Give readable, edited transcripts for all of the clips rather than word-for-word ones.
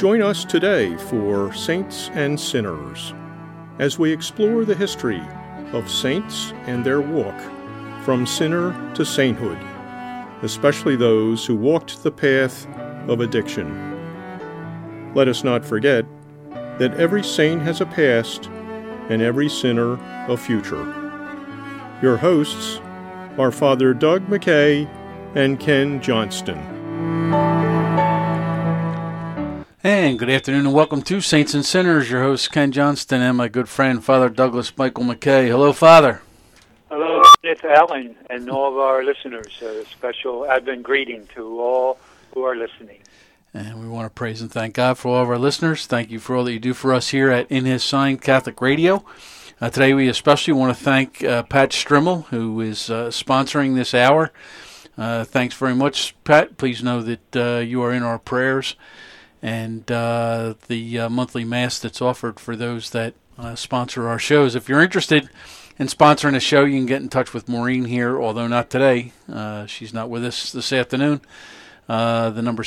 Join us today for Saints and Sinners as we explore the history of saints and their walk from sinner to sainthood, especially those who walked the path of addiction. Let us not forget that every saint has a past and every sinner a future. Your hosts are Father Doug McKay and Ken Johnston. And good afternoon and welcome to Saints and Sinners. Your host Ken Johnston and my good friend Father Douglas Michael McKay. Hello, Father. Hello, it's Alan and all of our listeners. A special Advent greeting to all who are listening. And we want to praise and thank God for all of our listeners. Thank you for all that you do for us here at In His Sign Catholic Radio. Today we especially want to thank Pat Strimmel, who is sponsoring this hour. Thanks very much, Pat. Please know that you are in our prayers. And the monthly Mass that's offered for those that sponsor our shows. If you're interested in sponsoring a show, you can get in touch with Maureen here, although not today. She's not with us this afternoon. The number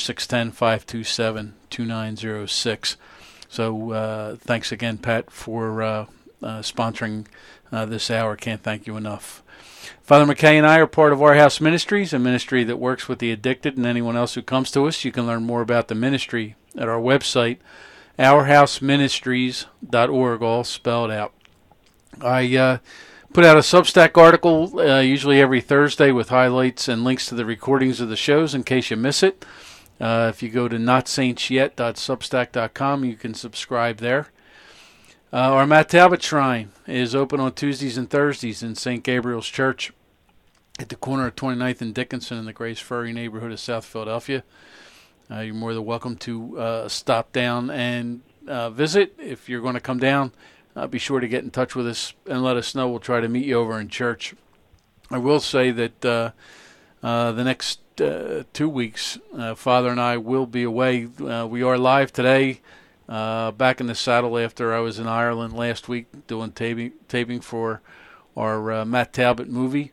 610-527-2906. So thanks again, Pat, for sponsoring this hour. Can't thank you enough. Father McKay and I are part of Our House Ministries, a ministry that works with the addicted and anyone else who comes to us. You can learn more about the ministry at our website, ourhouseministries.org, all spelled out. I put out a Substack article usually every Thursday with highlights and links to the recordings of the shows in case you miss it. If you go to notsaintsyet.substack.com, you can subscribe there. Our Matt Talbot Shrine is open on Tuesdays and Thursdays in St. Gabriel's Church at the corner of 29th and Dickinson in the Grace Ferry neighborhood of South Philadelphia. You're more than welcome to stop down and visit. If you're going to come down, be sure to get in touch with us and let us know. We'll try to meet you over in church. I will say that the next 2 weeks, Father and I will be away. We are live today, back in the saddle after I was in Ireland last week doing taping for our Matt Talbot movie.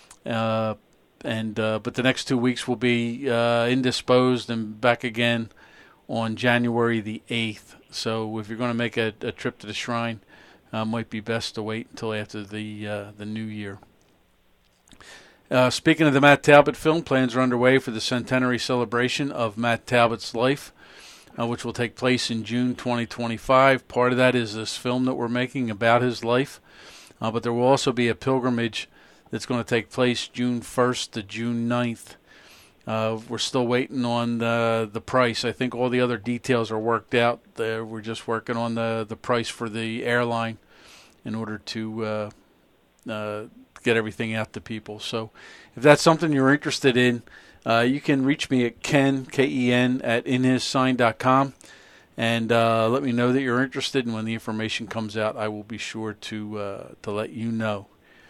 But the next 2 weeks will be indisposed and back again on January the 8th. So if you're going to make a trip to the shrine, might be best to wait until after the new year. Speaking of the Matt Talbot film, plans are underway for the centenary celebration of Matt Talbot's life, which will take place in June 2025. Part of that is this film that we're making about his life, but there will also be a pilgrimage that's going to take place June 1st to June 9th. We're still waiting on the price. I think all the other details are worked out. We're just working on the price for the airline in order to get everything out to people. So if that's something you're interested in, you can reach me at Ken, K-E-N, at inhissign.com, and let me know that you're interested, and when the information comes out, I will be sure to let you know.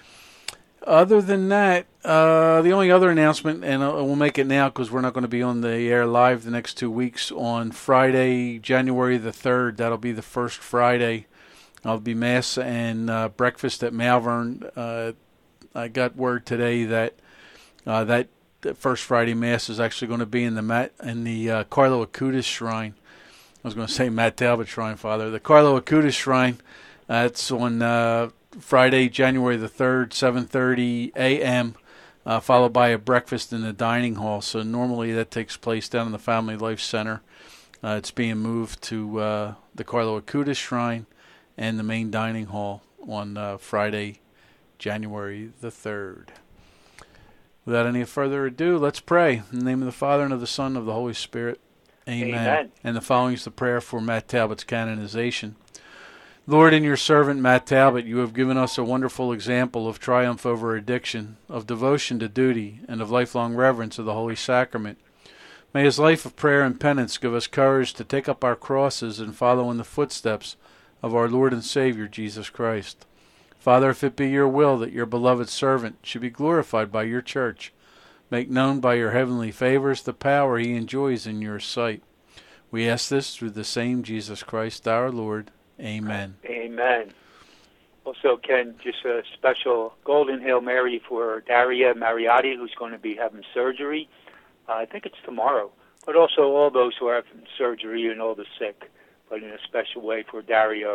Other than that, the only other announcement, and we'll make it now because we're not going to be on the air live the next 2 weeks, on Friday, January the 3rd, that'll be the first Friday, I'll be Mass and breakfast at Malvern. I got word today that that first Friday Mass is actually going to be in the Carlo Acutis Shrine. I was going to say Matt Talbot Shrine, Father. The Carlo Acutis Shrine, it's on Friday, January the 3rd, 7:30 a.m., followed by a breakfast in the dining hall. So normally that takes place down in the Family Life Center. It's being moved to the Carlo Acutis Shrine and the main dining hall on Friday, January the 3rd. Without any further ado, let's pray. In the name of the Father, and of the Son, and of the Holy Spirit. Amen. And the following is the prayer for Matt Talbot's canonization. Lord, in your servant Matt Talbot, you have given us a wonderful example of triumph over addiction, of devotion to duty, and of lifelong reverence of the Holy Sacrament. May his life of prayer and penance give us courage to take up our crosses and follow in the footsteps of our Lord and Savior, Jesus Christ. Father, if it be your will that your beloved servant should be glorified by your church, make known by your heavenly favors the power he enjoys in your sight. We ask this through the same Jesus Christ our Lord. Amen. Amen. Also, Ken, just a special Golden Hail Mary for Daria Mariotti, who's going to be having surgery. I think it's tomorrow. but also all those who are having surgery and all the sick, but in a special way for Darius,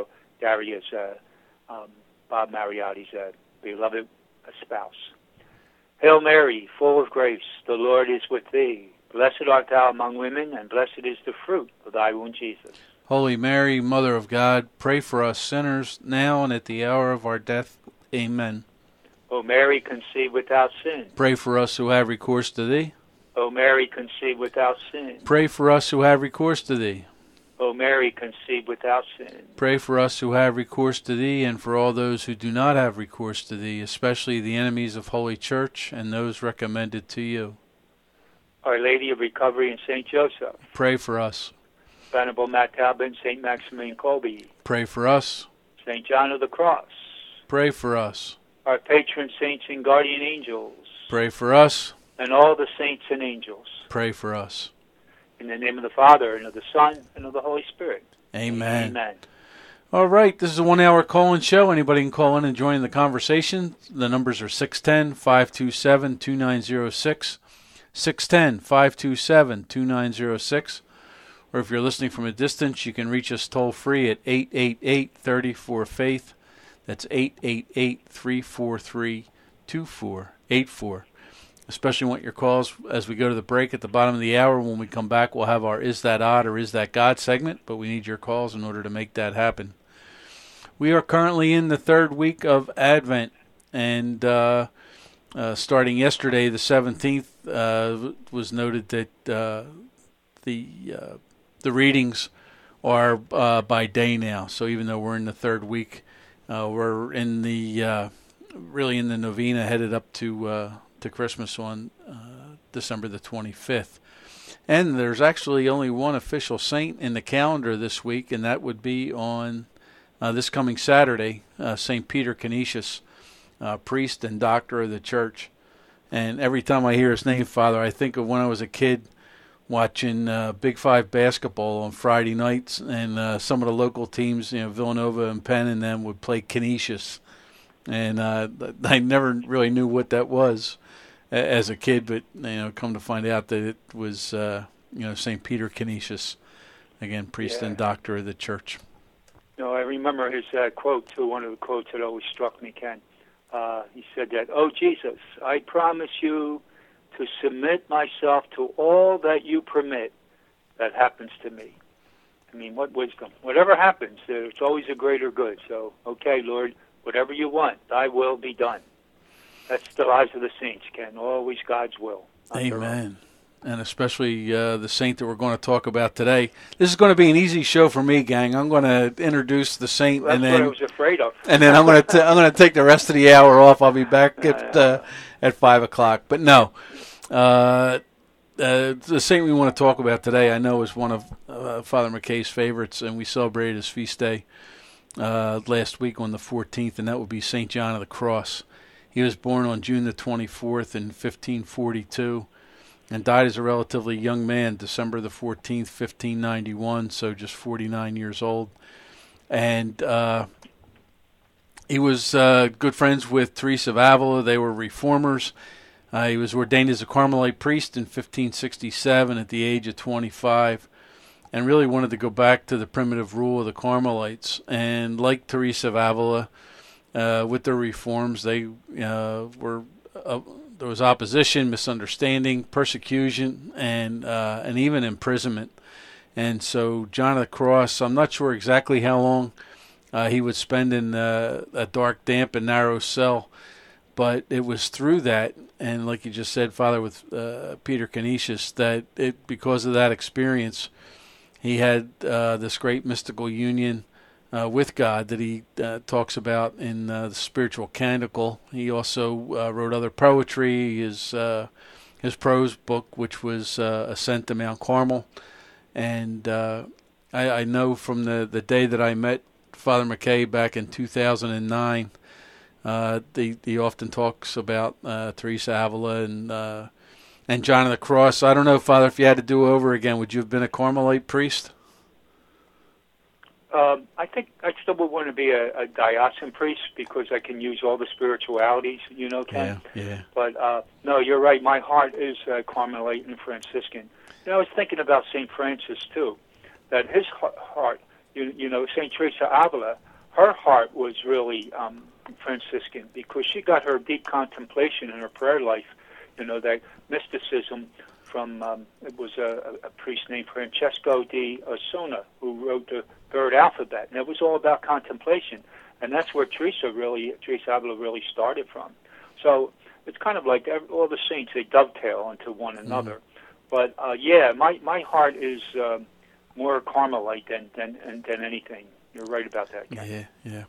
Bob Mariotti's beloved spouse. Hail Mary, full of grace, the Lord is with thee. Blessed art thou among women, and blessed is the fruit of thy womb, Jesus. Holy Mary, Mother of God, pray for us sinners, now and at the hour of our death. Amen. O Mary, conceived without sin. Pray for us who have recourse to thee. O Mary, conceived without sin. Pray for us who have recourse to thee. O Mary, conceived without sin. Pray for us who have recourse to thee, and for all those who do not have recourse to thee, especially the enemies of Holy Church and those recommended to you. Our Lady of Recovery and St. Joseph. Pray for us. Venerable Matt Talbot and St. Maximilian Kolbe. Pray for us. St. John of the Cross. Pray for us. Our patron saints and guardian angels. Pray for us. And all the saints and angels. Pray for us. In the name of the Father, and of the Son, and of the Holy Spirit. Amen. Amen. All right, this is a 1 hour call-in show. Anybody can call in and join the conversation. The numbers are 610-527-2906, 610-527-2906. Or if you're listening from a distance, you can reach us toll-free at 888-34-FAITH. That's 888-343-2484. Especially want your calls as we go to the break at the bottom of the hour. When we come back, we'll have our Is That Odd or Is That God segment, but we need your calls in order to make that happen. We are currently in the third week of Advent, and starting yesterday, the 17th, was noted that the readings are by day now. So even though we're in the third week, we're in the really in the novena headed up to Christmas on December the 25th. And there's actually only one official saint in the calendar this week, and that would be on this coming Saturday, St. Peter Canisius, priest and doctor of the church. And every time I hear his name, Father, I think of when I was a kid watching Big Five basketball on Friday nights, and some of the local teams, Villanova and Penn and them would play Canisius. And I never really knew what that was as a kid, but come to find out that it was St. Peter Canisius, again, priest and doctor of the church. I remember his quote too. One of the quotes that always struck me, Ken. He said that, "Oh Jesus, I promise you to submit myself to all that you permit that happens to me." I mean, what wisdom! Whatever happens, it's always a greater good. So, okay, Lord. Whatever you want, thy will be done. That's the lives of the saints, Ken. Always God's will. Amen. And especially the saint that we're going to talk about today. This is going to be an easy show for me, gang. I'm going to introduce the saint, That's and then what I was afraid of. And then I'm going to take the rest of the hour off. I'll be back at 5:00. But no, the saint we want to talk about today, I know, is one of Father McKay's favorites, and we celebrated his feast day last week on the 14th, and that would be St. John of the Cross. He was born on June the 24th in 1542 and died as a relatively young man, December the 14th, 1591, so just 49 years old. And he was good friends with Teresa of Avila. They were reformers. He was ordained as a Carmelite priest in 1567 at the age of 25. And really wanted to go back to the primitive rule of the Carmelites. And like Teresa of Avila, with their reforms, they there was opposition, misunderstanding, persecution, and even imprisonment. And so John of the Cross, I'm not sure exactly how long he would spend in a dark, damp, and narrow cell, but it was through that, and like you just said, Father, with Peter Canisius, that because of that experience, he had this great mystical union with God that he talks about in the Spiritual Canticle. He also wrote other poetry, his prose book, which was Ascent to Mount Carmel. And I know from the day that I met Father McKay back in 2009, he often talks about Teresa Avila and John of the Cross. I don't know, Father, if you had to do over again, would you have been a Carmelite priest? I think I still would want to be a diocesan priest because I can use all the spiritualities, Ken. Yeah. But no, you're right. My heart is Carmelite and Franciscan. I was thinking about St. Francis, too, that his heart, St. Teresa Avila, her heart was really Franciscan because she got her deep contemplation in her prayer life, that mysticism from, it was a priest named Francesco di Osuna who wrote the Third Alphabet, and it was all about contemplation. And that's where Teresa Avila really started from. So it's kind of like all the saints, they dovetail into one another. But my heart is more Carmelite than anything. You're right about that, Ken. Yeah.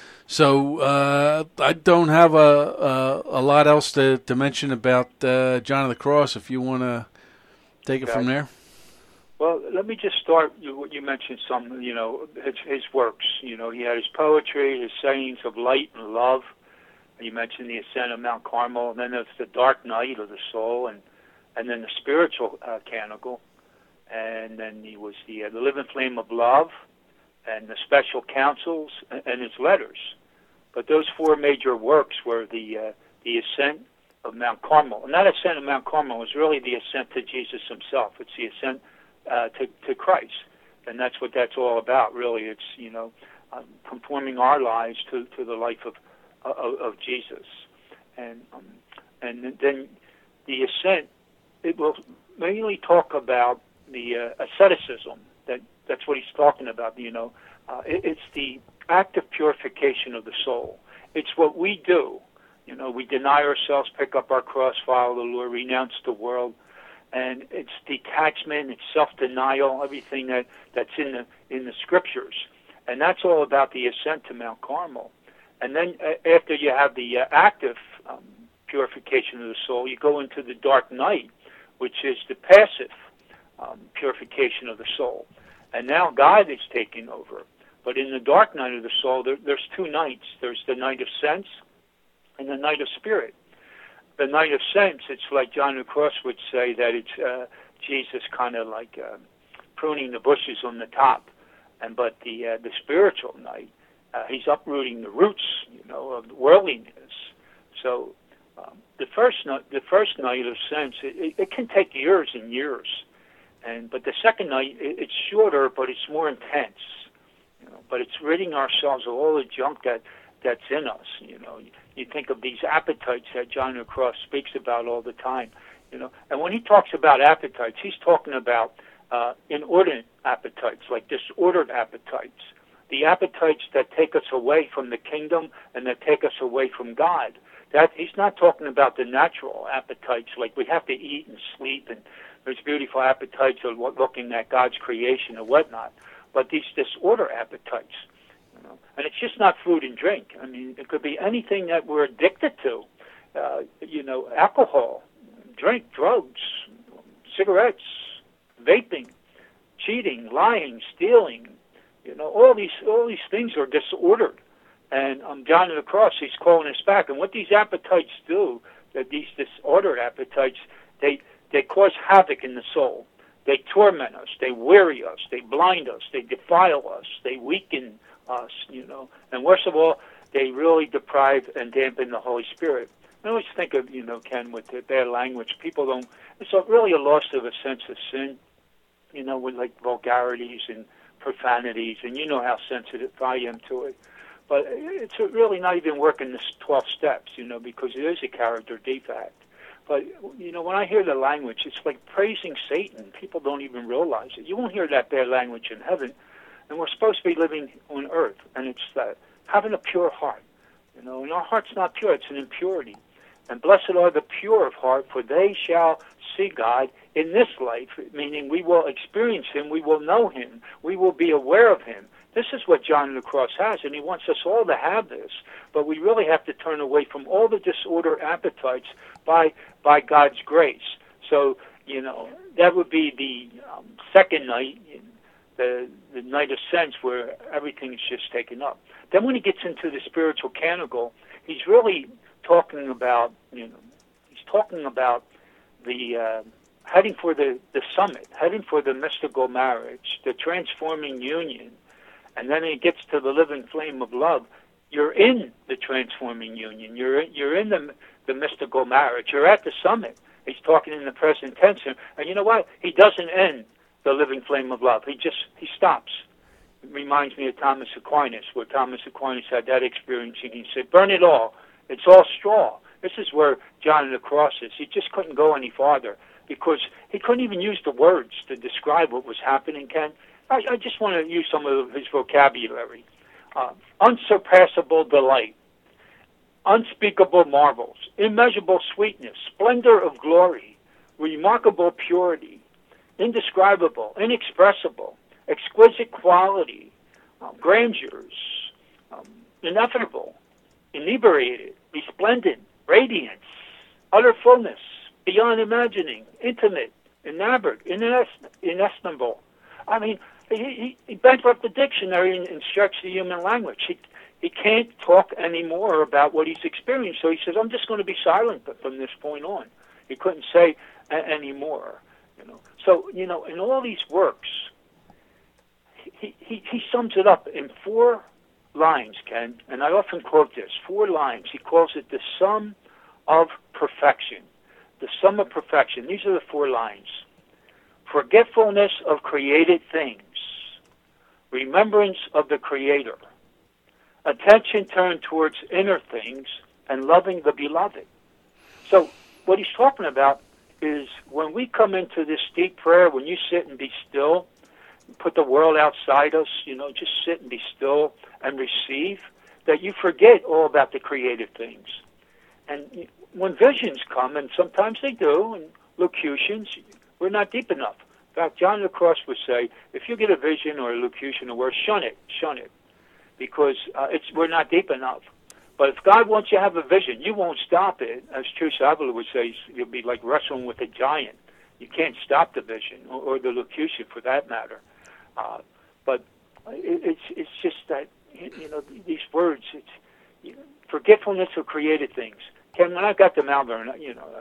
So I don't have a lot else to mention about John of the Cross. If you want to take it from there. Well, let me just start. You mentioned some, his works. He had his poetry, his sayings of light and love. You mentioned the ascent of Mount Carmel, and then there's the dark night of the soul, and then the spiritual canticle, and then he was the living flame of love, and the special counsels, and his letters. But those four major works were the ascent of Mount Carmel, and that ascent of Mount Carmel was really the ascent to Jesus himself. It's the ascent to Christ, and that's what that's all about. Really, it's conforming our lives to the life of Jesus, and then the ascent. It will mainly talk about the asceticism. That's what he's talking about. It's the active purification of the soul. It's what we do. We deny ourselves, pick up our cross, follow the Lord, renounce the world, and it's detachment, it's self-denial, everything that's in the scriptures, and that's all about the ascent to Mount Carmel. And then after you have the active purification of the soul, you go into the dark night, which is the passive purification of the soul. And now God is taking over. But in the dark night of the soul, there's two nights. There's the night of sense and the night of spirit. The night of sense, it's like John of the Cross would say that it's Jesus kind of like pruning the bushes on the top. But the spiritual night, he's uprooting the roots, of worldliness. So the first night of sense, it can take years and years, but the second night it's shorter, but it's more intense. But it's ridding ourselves of all the junk that's in us. You think of these appetites that John of the Cross speaks about all the time. And when he talks about appetites, he's talking about inordinate appetites, like disordered appetites, the appetites that take us away from the kingdom and that take us away from God. That he's not talking about the natural appetites, like we have to eat and sleep, and there's beautiful appetites of looking at God's creation and whatnot. But these disorder appetites, and it's just not food and drink. I mean, it could be anything that we're addicted to, alcohol, drink, drugs, cigarettes, vaping, cheating, lying, stealing. All these things are disordered. And John of the Cross, he's calling us back. And what these appetites do, that these disordered appetites, they cause havoc in the soul. They torment us. They weary us. They blind us. They defile us. They weaken us, And worst of all, they really deprive and dampen the Holy Spirit. I always think of, Ken, with the bad language, people don't, it's really a loss of a sense of sin, with like vulgarities and profanities, and how sensitive I am to it. But it's really not even working the 12 steps, because it is a character defect. But, when I hear the language, it's like praising Satan. People don't even realize it. You won't hear that bad language in heaven. And we're supposed to be living on earth, and it's having a pure heart. And our heart's not pure, it's an impurity. And blessed are the pure of heart, for they shall see God in this life, meaning we will experience Him, we will know Him, we will be aware of Him. This is what John of the Cross has, and he wants us all to have this. But we really have to turn away from all the disorder appetites by God's grace. So, that would be the second night, the night of sense, where everything is just taken up. Then when he gets into the spiritual canticle, he's really talking about, the heading for the summit, heading for the mystical marriage, the transforming union. And then it gets to the living flame of love. You're in the transforming union. You're in the mystical marriage. You're at the summit. He's talking in the present tense. And you know what? He doesn't end the living flame of love. He stops. It reminds me of Thomas Aquinas, where Thomas Aquinas had that experience, and he said, burn it all. It's all straw. This is where John of the Cross is. He just couldn't go any farther because he couldn't even use the words to describe what was happening, Ken. I just want to use some of his vocabulary. Unsurpassable delight, unspeakable marvels, immeasurable sweetness, splendor of glory, remarkable purity, indescribable, inexpressible, exquisite quality, grandeurs, ineffable, inebriated, resplendent, radiance, utter fullness, beyond imagining, intimate, enamored, inestimable. I mean, he bankrupt the dictionary and stretched the human language. He can't talk anymore about what he's experienced, so he says, I'm just going to be silent from this point on. He couldn't say anymore. So, in all these works, he sums it up in 4 lines, Ken, and I often quote this, 4 lines. He calls it the sum of perfection. The sum of perfection. These are the 4 lines. Forgetfulness of created things, remembrance of the Creator, attention turned towards inner things, and loving the beloved. So what he's talking about is when we come into this deep prayer, when you sit and be still, put the world outside us, just sit and be still and receive, that you forget all about the created things. And when visions come, and sometimes they do, and locutions, we're not deep enough. In fact, John of the Cross would say, if you get a vision or a locution or word, shun it, because we're not deep enough. But if God wants you to have a vision, you won't stop it. As Teresa Avila would say, you'll be like wrestling with a giant. You can't stop the vision or the locution for that matter. But it's just that, these words, forgetfulness of created things. Ken, when I got to Malvern,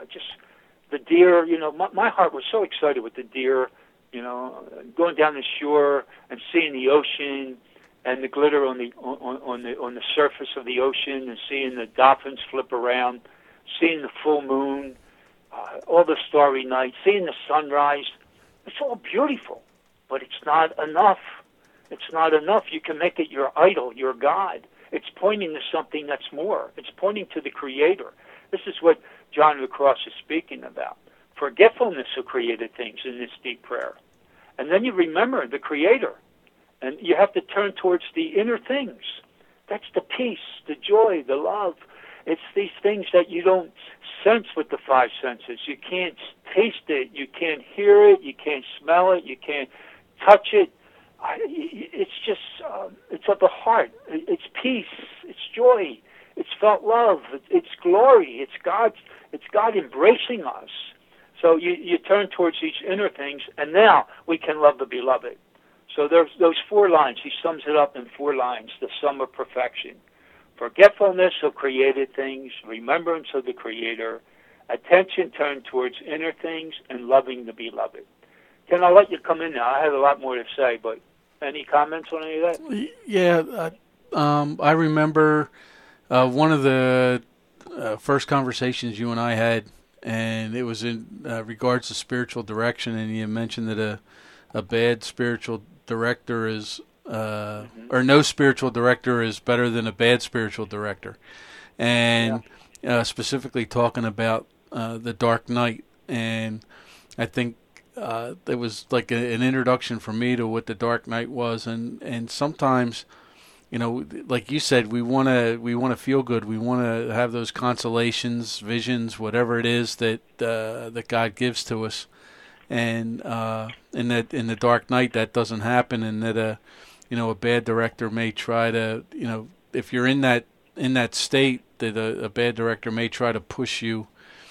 the deer, my heart was so excited with the deer, going down the shore and seeing the ocean and the glitter on the surface of the ocean, and seeing the dolphins flip around, seeing the full moon, all the starry night, seeing the sunrise. It's all beautiful, but it's not enough. It's not enough. You can make it your idol, your God. It's pointing to something that's more. It's pointing to the Creator. This is what John of the Cross is speaking about. Forgetfulness of created things in this deep prayer. And then you remember the Creator. And you have to turn towards the inner things. That's the peace, the joy, the love. It's these things that you don't sense with the 5 senses. You can't taste it. You can't hear it. You can't smell it. You can't touch it. It's just, it's of the heart. It's peace. It's joy. It's felt love. It's glory. It's God embracing us. So you turn towards these inner things, and now we can love the beloved. So there's those 4 lines. He sums it up in 4 lines, the sum of perfection. Forgetfulness of created things, remembrance of the Creator, attention turned towards inner things, and loving the beloved. Ken, I'll let you come in now. I have a lot more to say, but any comments on any of that? Yeah, I remember one of the first conversations you and I had, and it was in regards to spiritual direction, and you mentioned that a bad spiritual director is, or no spiritual director is better than a bad spiritual director, and specifically talking about the Dark Knight. And I think it was like an introduction for me to what the Dark Knight was, and sometimes, like you said, we want to feel good. We want to have those consolations, visions, whatever it is that God gives to us. And in the Dark Knight, that doesn't happen, and that a bad director may try to, if you're in that state, that a bad director may try to push you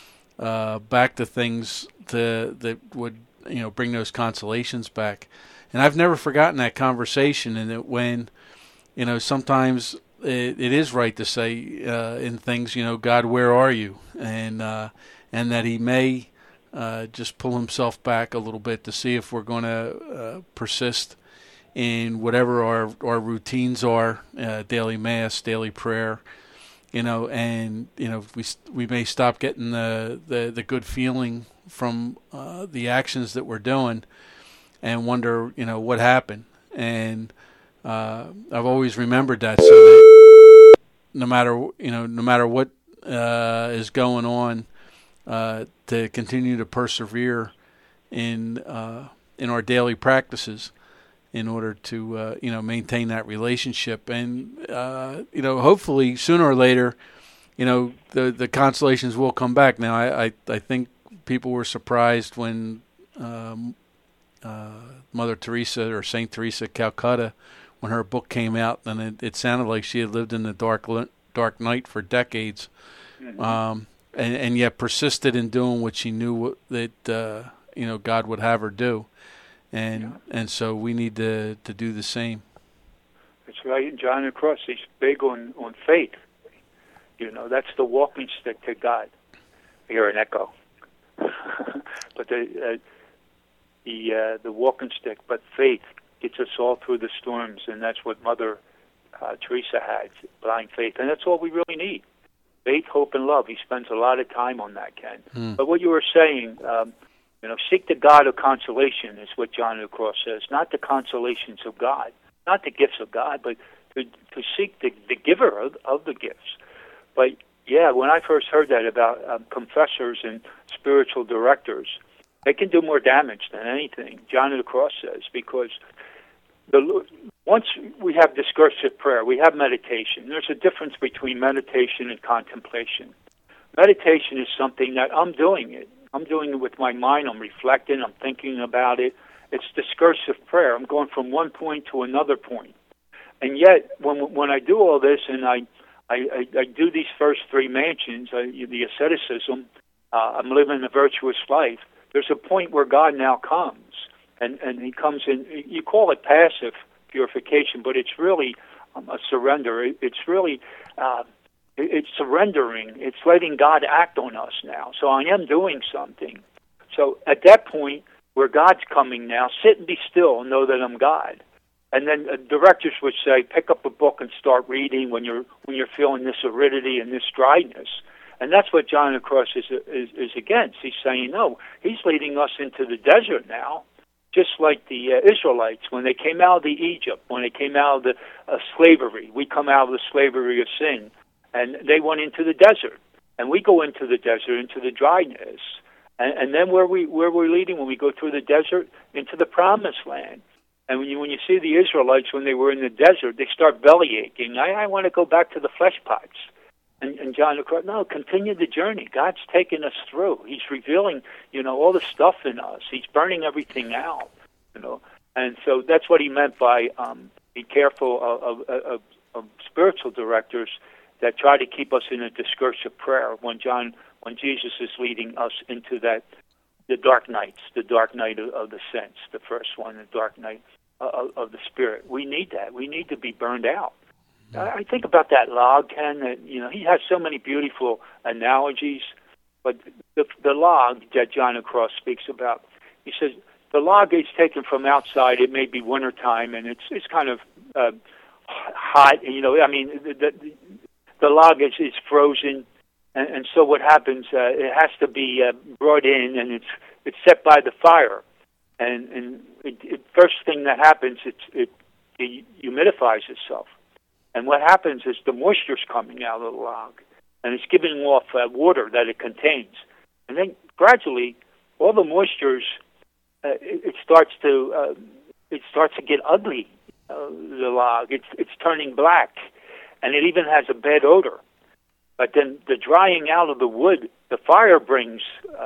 back to things that would bring those consolations back. And I've never forgotten that conversation, and that when sometimes it is right to say in things, God, where are you? And that He may just pull Himself back a little bit to see if we're going to persist in whatever our routines are, daily mass, daily prayer, and we may stop getting the good feeling from the actions that we're doing, and wonder what happened. And I've always remembered that, so that no matter what is going on, to continue to persevere in our daily practices, in order to maintain that relationship, and hopefully sooner or later, the consolations will come back. Now I think people were surprised when Mother Teresa, or Saint Teresa of Calcutta, when her book came out, and it sounded like she had lived in the dark night for decades, and yet persisted in doing what she knew that God would have her do. And so we need to do the same. That's right. John of the Cross, he's big on faith. That's the walking stick to God. I hear an echo. But the walking stick, but faith gets us all through the storms, and that's what Mother Teresa had, blind faith. And that's all we really need. Faith, hope, and love. He spends a lot of time on that, Ken. But what you were saying, seek the God of consolation is what John of the Cross says. Not the consolations of God, not the gifts of God, but to seek the giver of the gifts. But, yeah, when I first heard that about confessors and spiritual directors, they can do more damage than anything, John of the Cross says, because once we have discursive prayer, we have meditation. There's a difference between meditation and contemplation. Meditation is something that I'm doing it. I'm doing it with my mind. I'm reflecting. I'm thinking about it. It's discursive prayer. I'm going from one point to another point. And yet, when I do all this, and I do these first three mansions, the asceticism, I'm living a virtuous life, there's a point where God now comes. And he comes in, you call it passive purification, but it's really a surrender. It's really, it's surrendering. It's letting God act on us now. So I am doing something. So at that point, where God's coming now, sit and be still and know that I'm God. And then directors would say, pick up a book and start reading when you're feeling this aridity and this dryness. And that's what John of the Cross is against. He's saying, no, he's leading us into the desert now, just like the Israelites when they came out of Egypt, when they came out of the slavery. We come out of the slavery of sin, and they went into the desert. And we go into the desert, into the dryness. And then where we're leading when we go through the desert? Into the promised land. And when you see the Israelites when they were in the desert, they start belly aching. I want to go back to the flesh pots. And John of the Cross, no, continue the journey. God's taking us through. He's revealing, all the stuff in us. He's burning everything out, And so that's what he meant by be careful of spiritual directors that try to keep us in a discursive prayer when Jesus is leading us into the dark nights, the dark night of the sense, the first one, the dark night of the spirit. We need that. We need to be burned out. I think about that log, Ken. He has so many beautiful analogies, but the log that John of the Cross speaks about, he says the log is taken from outside. It may be wintertime, and it's kind of hot. The log is frozen, and so what happens? It has to be brought in, and it's set by the fire, and first thing that happens, it humidifies itself. And what happens is the moisture's coming out of the log, and it's giving off water that it contains. And then gradually, all the moistures, it starts to get ugly. The log, it's turning black, and it even has a bad odor. But then the drying out of the wood, the fire brings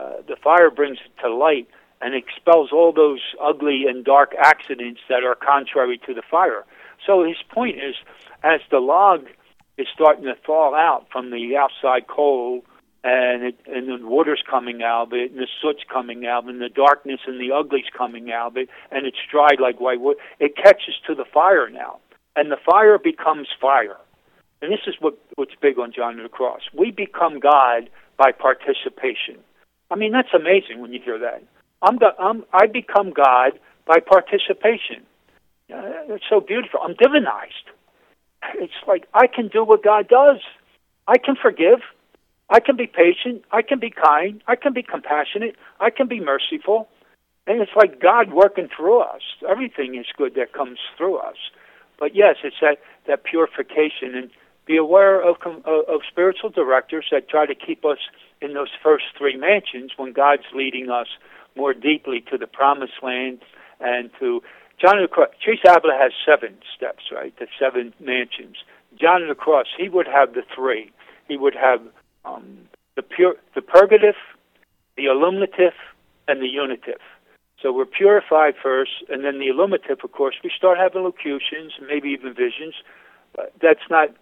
it to light and expels all those ugly and dark accidents that are contrary to the fire. So his point is, as the log is starting to thaw out from the outside cold, and the water's coming out of it, and the soot's coming out, and the darkness and the ugly's coming out of it, and it's dried like white wood, it catches to the fire now, and the fire becomes fire. And this is what's big on John of the Cross. We become God by participation. I mean, that's amazing when you hear that. I become God by participation. It's so beautiful. I'm divinized. It's like I can do what God does. I can forgive. I can be patient. I can be kind. I can be compassionate. I can be merciful. And it's like God working through us. Everything is good that comes through us. But yes, it's that purification. And be aware of spiritual directors that try to keep us in those first three mansions when God's leading us more deeply to the promised land and to John of the Cross. Teresa Avila has 7 steps, right? The 7 mansions. John of the Cross, he would have the 3. He would have the purgative, the illuminative, and the unitive. So we're purified first, and then the illuminative, of course, we start having locutions, maybe even visions. That's not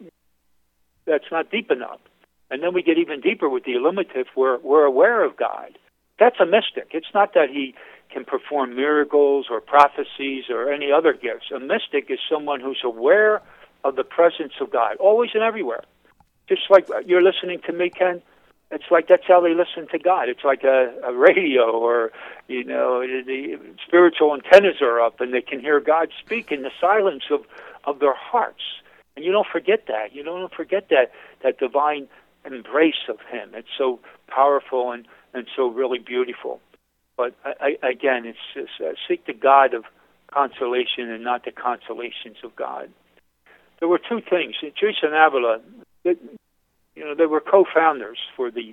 deep enough. And then we get even deeper with the illuminative. We're aware of God. That's a mystic. It's not that he can perform miracles or prophecies or any other gifts. A mystic is someone who's aware of the presence of God, always and everywhere. Just like you're listening to me, Ken, it's like that's how they listen to God. It's like a radio or, the spiritual antennas are up and they can hear God speak in the silence of their hearts. And you don't forget that. You don't forget that divine embrace of him. It's so powerful and so really beautiful. But again, it's just seek the God of consolation and not the consolations of God. There were 2 things. Teresa and Avila, they were co-founders for the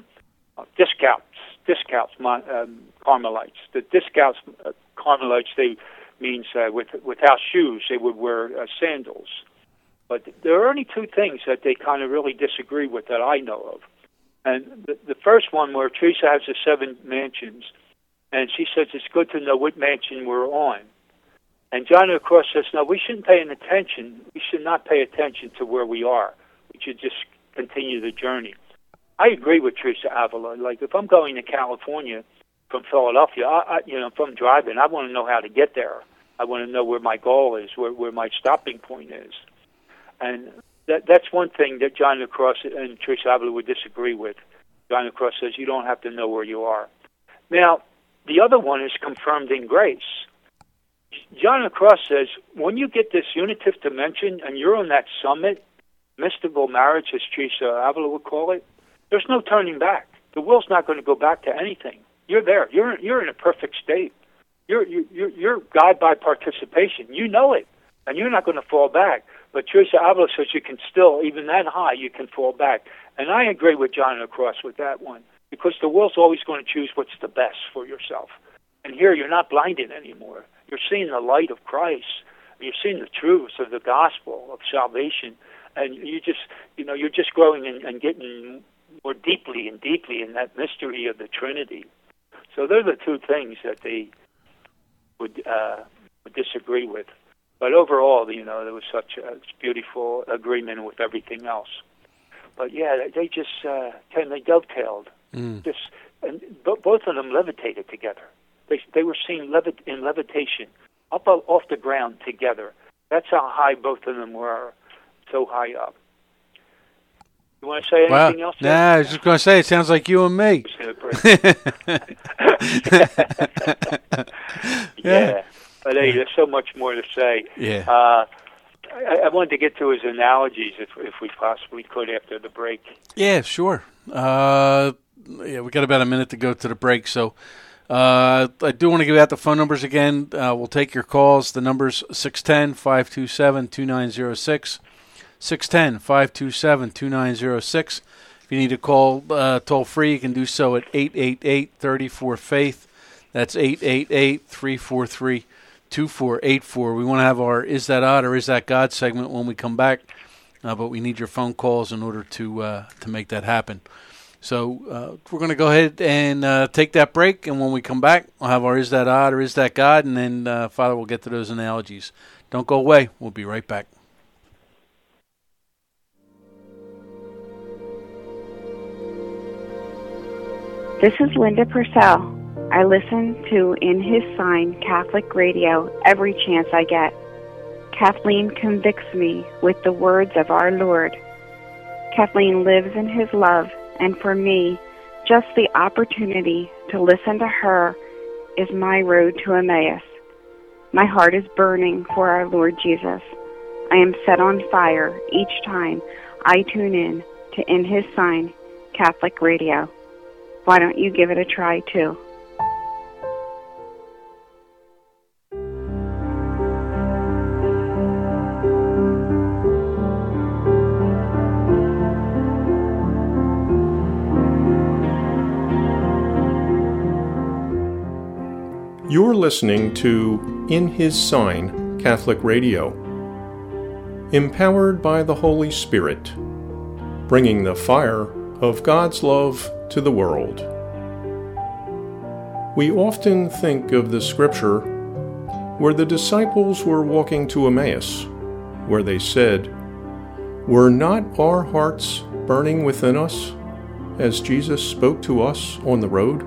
Discalced Carmelites. The Discalced Carmelites, they means without shoes, they would wear sandals. But there are only 2 things that they kind of really disagree with that I know of. And the first one, where Teresa has the 7 mansions, and she says it's good to know what mansion we're on. And John of the Cross says, no, we shouldn't pay attention. We should not pay attention to where we are. We should just continue the journey. I agree with Teresa Avila. Like, if I'm going to California from Philadelphia, if I'm driving, I want to know how to get there. I want to know where my goal is, where my stopping point is. And that's one thing that John of the Cross and Teresa Avila would disagree with. John of the Cross says you don't have to know where you are. Now, the other one is confirmed in grace. John of the Cross says when you get this unitive dimension and you're on that summit, mystical marriage, as Teresa Avila would call it, there's no turning back. The will's not going to go back to anything. You're there. You're in a perfect state. You're God by participation. You know it, and you're not going to fall back. But Teresa Avila says you can still, even that high, you can fall back. And I agree with John of the Cross with that one, because the will's always going to choose what's the best for yourself. And here you're not blinded anymore. You're seeing the light of Christ. You're seeing the truths of the gospel of salvation. And you're just growing and getting more deeply and deeply in that mystery of the Trinity. So they're the 2 things that they would disagree with. But overall, there was such a beautiful agreement with everything else. But yeah, they just they dovetailed. And both of them levitated together. They were seen in levitation, up off the ground together. That's how high both of them were, so high up. You want to say anything else? Nah, I was just going to say, it sounds like you and me. Yeah. But hey, there's so much more to say. Yeah. I wanted to get to his analogies, if we possibly could, after the break. Yeah, sure. We got about a minute to go to the break, so I do want to give out the phone numbers again. We'll take your calls. The number's 610-527-2906. 610-527-2906. If you need to call toll-free, you can do so at 888-34-FAITH. That's 888-343-2484. We want to have our Is That Odd or Is That God segment when we come back, but we need your phone calls in order to make that happen. So we're going to go ahead and take that break, and when we come back, we'll have our Is That Odd or Is That God, and then Father will get to those analogies. Don't go away. We'll be right back. This is Linda Purcell. I listen to In His Sign Catholic Radio every chance I get. Kathleen convicts me with the words of our Lord. Kathleen lives in His love, and for me, just the opportunity to listen to her is my road to Emmaus. My heart is burning for our Lord Jesus. I am set on fire each time I tune in to In His Sign Catholic Radio. Why don't you give it a try too? You're listening to In His Sign Catholic Radio, empowered by the Holy Spirit, bringing the fire of God's love to the world. We often think of the scripture where the disciples were walking to Emmaus, where they said, "Were not our hearts burning within us as Jesus spoke to us on the road?"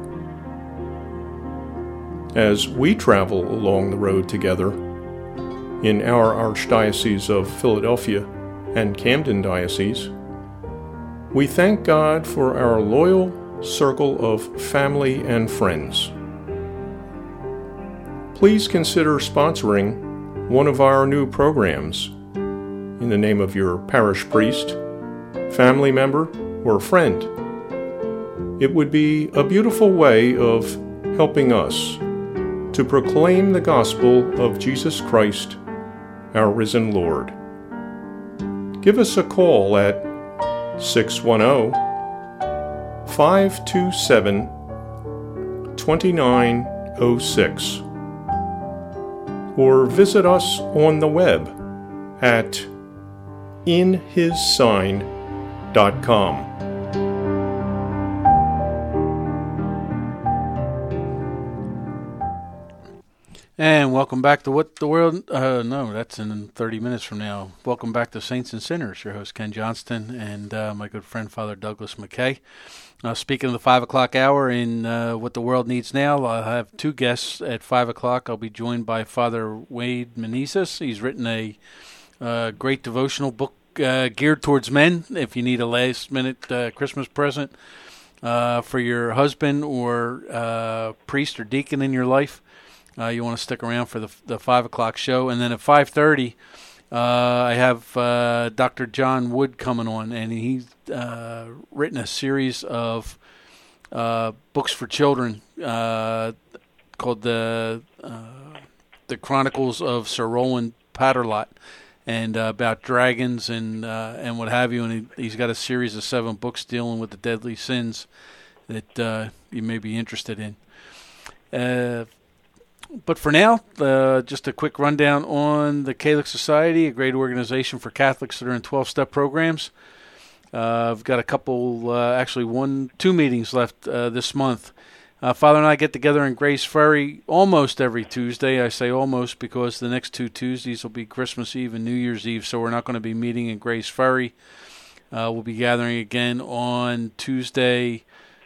As we travel along the road together in our Archdiocese of Philadelphia and Camden Diocese, we thank God for our loyal circle of family and friends. Please consider sponsoring one of our new programs in the name of your parish priest, family member, or friend. It would be a beautiful way of helping us to proclaim the gospel of Jesus Christ, our risen Lord. Give us a call at 610-527-2906 or visit us on the web at inhissign.com. And welcome back to What the World... no, that's in 30 minutes from now. Welcome back to Saints and Sinners. Your host, Ken Johnston, and my good friend, Father Douglas McKay. Speaking of the 5 o'clock hour in What the World Needs Now, I'll have two guests at 5 o'clock. I'll be joined by Father Wade Menezes. He's written a great devotional book geared towards men. If you need a last-minute Christmas present for your husband or priest or deacon in your life, you want to stick around for the 5 o'clock show. And then at 5:30, I have Dr. John Wood coming on, and he's written a series of books for children called the Chronicles of Sir Roland Paterlot, and about dragons and what have you. And he's got a series of 7 books dealing with the deadly sins that you may be interested in. But for now, just a quick rundown on the Catholic Society, a great organization for Catholics that are in 12-step programs. I've got a couple, two meetings left this month. Father and I get together in Grace Ferry almost every Tuesday. I say almost because the next 2 Tuesdays will be Christmas Eve and New Year's Eve, so we're not going to be meeting in Grace Ferry. We'll be gathering again on Tuesday,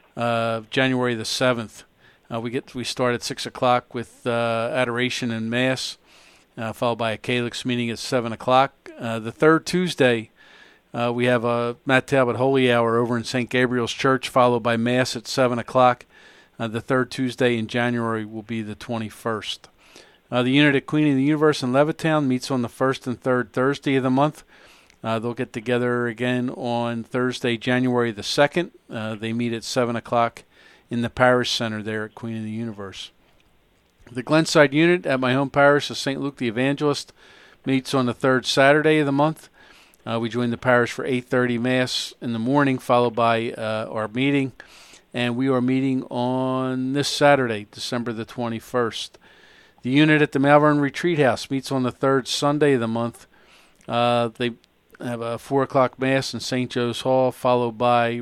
January the 7th. We start at 6 o'clock with adoration and Mass, followed by a Calyx meeting at 7 o'clock. The third Tuesday, we have a Matt Talbot Holy Hour over in St. Gabriel's Church, followed by Mass at 7 o'clock. The third Tuesday in January will be the 21st. The unit at Queen of the Universe in Levittown meets on the first and third Thursday of the month. They'll get together again on Thursday, January the 2nd. They meet at 7 o'clock in the parish center there at Queen of the Universe. The Glenside unit at my home parish of St. Luke the Evangelist meets on the third Saturday of the month. We join the parish for 8:30 Mass in the morning, followed by our meeting. And we are meeting on this Saturday, December the 21st. The unit at the Malvern Retreat House meets on the third Sunday of the month. They have a 4 o'clock Mass in St. Joe's Hall, followed by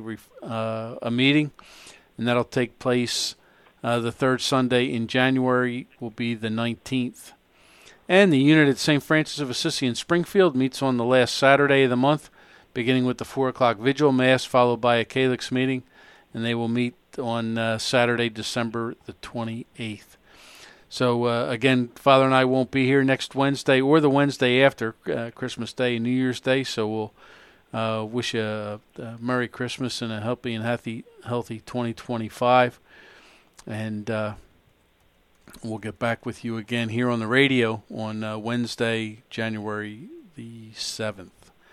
a meeting. And that'll take place the third Sunday in January, will be the 19th. And the unit at St. Francis of Assisi in Springfield meets on the last Saturday of the month, beginning with the 4 o'clock Vigil Mass, followed by a Calyx meeting. And they will meet on Saturday, December the 28th. So, again, Father and I won't be here next Wednesday or the Wednesday after Christmas Day and New Year's Day, so we'll wish you a Merry Christmas and a healthy 2025. And We'll get back with you again here on the radio on Wednesday, January the 7th.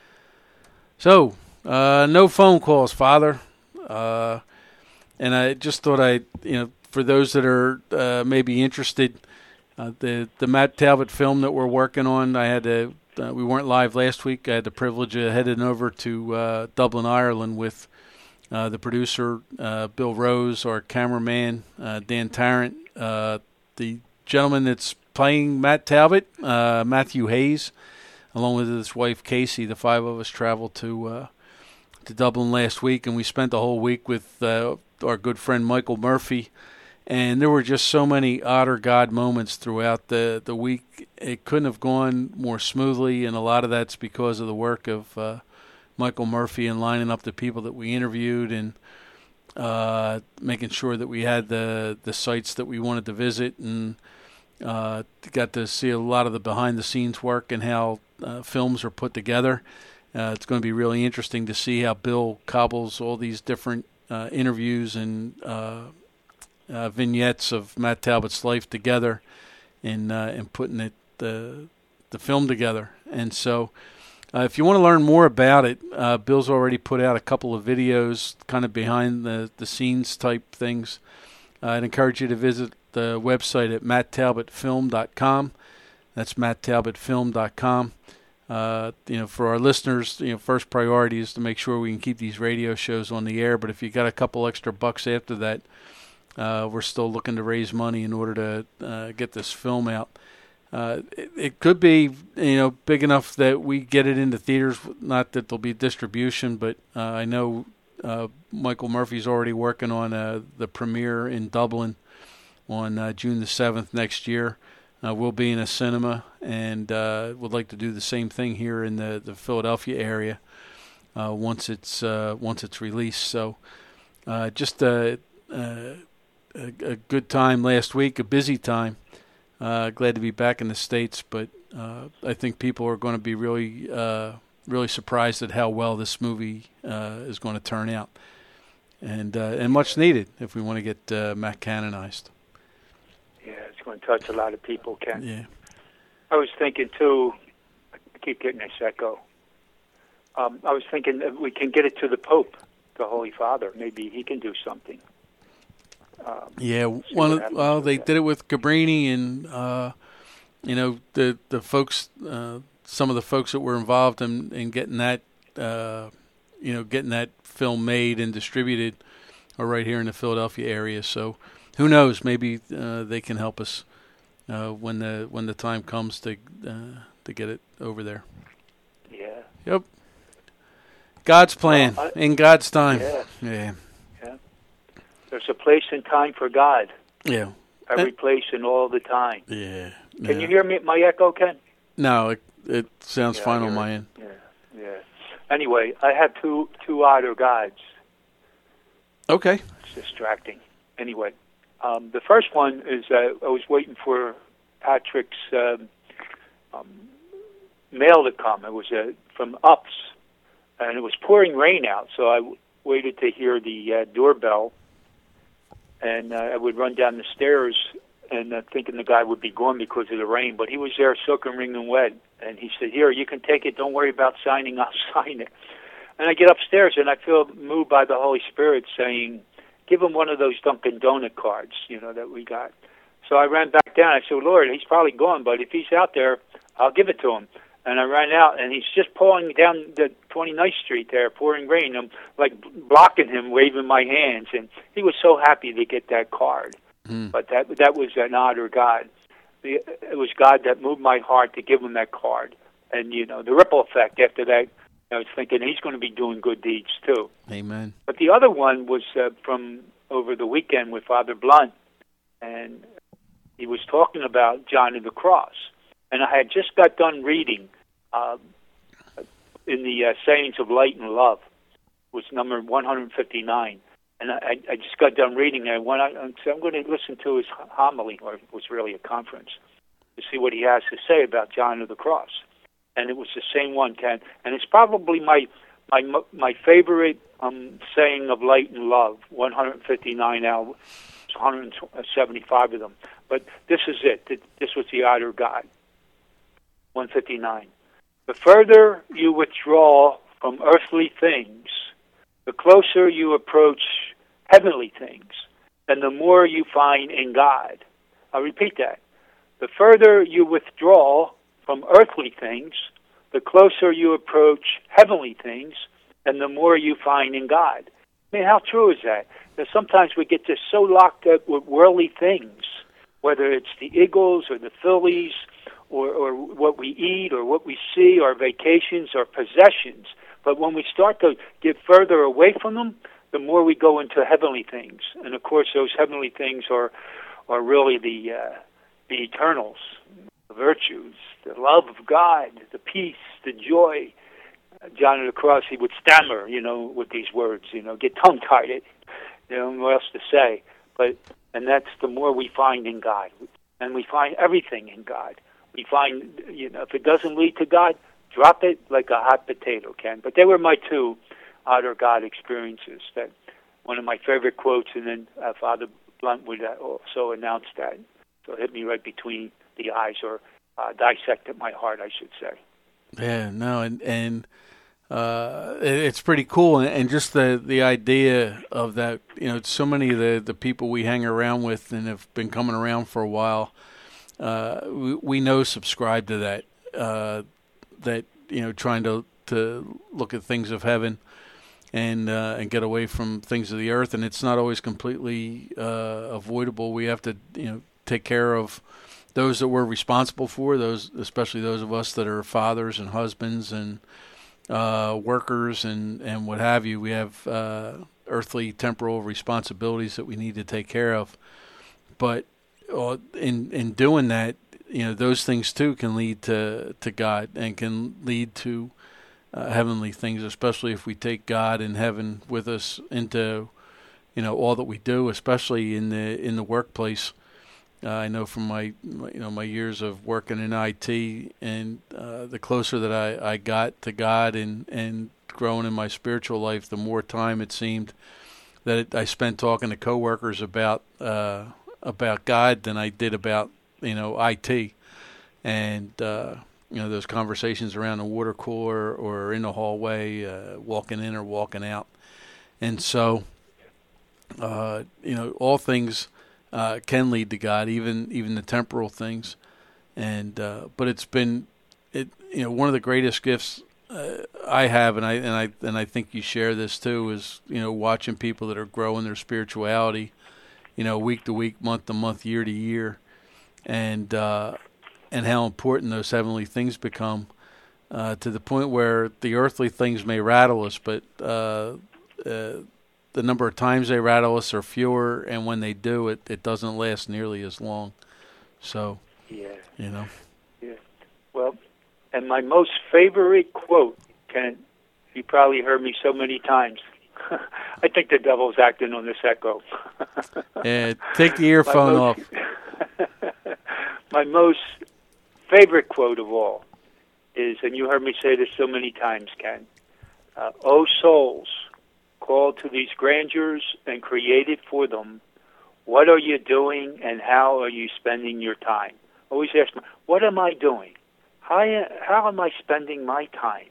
So, no phone calls, Father. And I just thought for those that are maybe interested, the Matt Talbot film that we're working on, we weren't live last week. I had the privilege of heading over to Dublin, Ireland with the producer, Bill Rose, our cameraman, Dan Tarrant, the gentleman that's playing Matt Talbot, Matthew Hayes, along with his wife, Casey. The five of us traveled to Dublin last week, and we spent the whole week with our good friend Michael Murphy. And there were just so many otter God moments throughout the week. It couldn't have gone more smoothly, and a lot of that's because of the work of Michael Murphy and lining up the people that we interviewed and making sure that we had the sites that we wanted to visit, and got to see a lot of the behind-the-scenes work and how films are put together. It's going to be really interesting to see how Bill cobbles all these different interviews and vignettes of Matt Talbot's life together and putting the film together. And so if you want to learn more about it, Bill's already put out a couple of videos kind of behind the scenes type things. I'd encourage you to visit the website at matttalbotfilm.com. That's matttalbotfilm.com. For our listeners, first priority is to make sure we can keep these radio shows on the air. But if you got a couple extra bucks after that, we're still looking to raise money in order to get this film out. It could be, big enough that we get it into theaters. Not that there'll be distribution, but I know Michael Murphy's already working on the premiere in Dublin on June the 7th next year. We'll be in a cinema, and would like to do the same thing here in the Philadelphia area once it's released. So just a good time last week, a busy time. Glad to be back in the States, but I think people are going to be really surprised at how well this movie is going to turn out, and much needed if we want to get Matt canonized. Yeah, it's going to touch a lot of people, Ken. Yeah. I was thinking, too, I keep getting this echo. I was thinking that we can get it to the Pope, the Holy Father. Maybe he can do something. They did it with Cabrini, and the folks, some of the folks that were involved in getting that, getting that film made and distributed, are right here in the Philadelphia area. So, who knows? Maybe they can help us when the time comes to get it over there. Yeah. Yep. God's plan in God's time. Yeah. There's a place and time for God. Yeah. Every place and all the time. Yeah. Can you hear me? My echo, Ken? No, it sounds fine on my end. Yeah. Anyway, I have two otter guides. Okay. It's distracting. Anyway, the first one is I was waiting for Patrick's mail to come. It was from Ups, and it was pouring rain out, so I waited to hear the doorbell. And I would run down the stairs and thinking the guy would be gone because of the rain. But he was there soaking, wringing wet. And he said, "Here, you can take it. Don't worry about signing. I'll sign it." And I get upstairs, and I feel moved by the Holy Spirit saying, "Give him one of those Dunkin' Donut cards, that we got." So I ran back down. I said, "Lord, he's probably gone, but if he's out there, I'll give it to him." And I ran out, and he's just pulling down the 29th Street there, pouring rain. I'm like blocking him, waving my hands, and he was so happy to get that card. But that was an otter God. It was God that moved my heart to give him that card. And, the ripple effect after that, I was thinking he's going to be doing good deeds too. Amen. But the other one was from over the weekend with Father Blunt, and he was talking about John of the Cross. And I had just got done reading in the Sayings of Light and Love, was number 159. And I just got done reading it. So I'm going to listen to his homily, or it was really a conference, to see what he has to say about John of the Cross. And it was the same one, Ken. And it's probably my favorite Saying of Light and Love, 159 out 175 of them. But this is it. This was the outer God. 159. The further you withdraw from earthly things, the closer you approach heavenly things, and the more you find in God. I'll repeat that. The further you withdraw from earthly things, the closer you approach heavenly things, and the more you find in God. I mean, how true is that? That sometimes we get just so locked up with worldly things, whether it's the Eagles or the Phillies, or what we eat, or what we see, or vacations, or possessions. But when we start to get further away from them, the more we go into heavenly things. And of course, those heavenly things are really the eternals, the virtues, the love of God, the peace, the joy. John of the Cross, he would stammer, with these words, get tongue-tied, what else to say. And that's the more we find in God. And we find everything in God. We find, if it doesn't lead to God, drop it like a hot potato, Ken. But they were my two outer God experiences. That one of my favorite quotes, and then Father Blunt would also announce that. So it hit me right between the eyes, or dissected my heart, I should say. Yeah, no, and it's pretty cool, and just the idea of that. So many of the people we hang around with and have been coming around for a while, we know subscribe to that. That trying to look at things of heaven and get away from things of the earth, and it's not always completely avoidable. We have to take care of those that we're responsible for, especially those of us that are fathers and husbands and workers and what have you. We have earthly, temporal responsibilities that we need to take care of. But in doing that, those things too can lead to God and can lead to heavenly things, especially if we take God and heaven with us into all that we do, especially in the workplace. I know from my years of working in IT, and the closer that I got to God and growing in my spiritual life, the more time it seemed that I spent talking to coworkers about God than I did about IT, and those conversations around the water cooler or in the hallway, walking in or walking out, and so all things can lead to God, even the temporal things, and but it's been one of the greatest gifts I have, and I think you share this too, is watching people that are growing their spirituality, week to week, month to month, year to year, and how important those heavenly things become, to the point where the earthly things may rattle us, but the number of times they rattle us are fewer, and when they do, it doesn't last nearly as long. So, yeah. Yeah. Well, and my most favorite quote, Ken, you probably heard me so many times. I think the devil's acting on this echo. Yeah, take the earphone off. My most favorite quote of all is, and you heard me say this so many times, Ken, "O souls, called to these grandeurs and created for them, what are you doing and how are you spending your time?" Always ask me, what am I doing? How am I spending my time?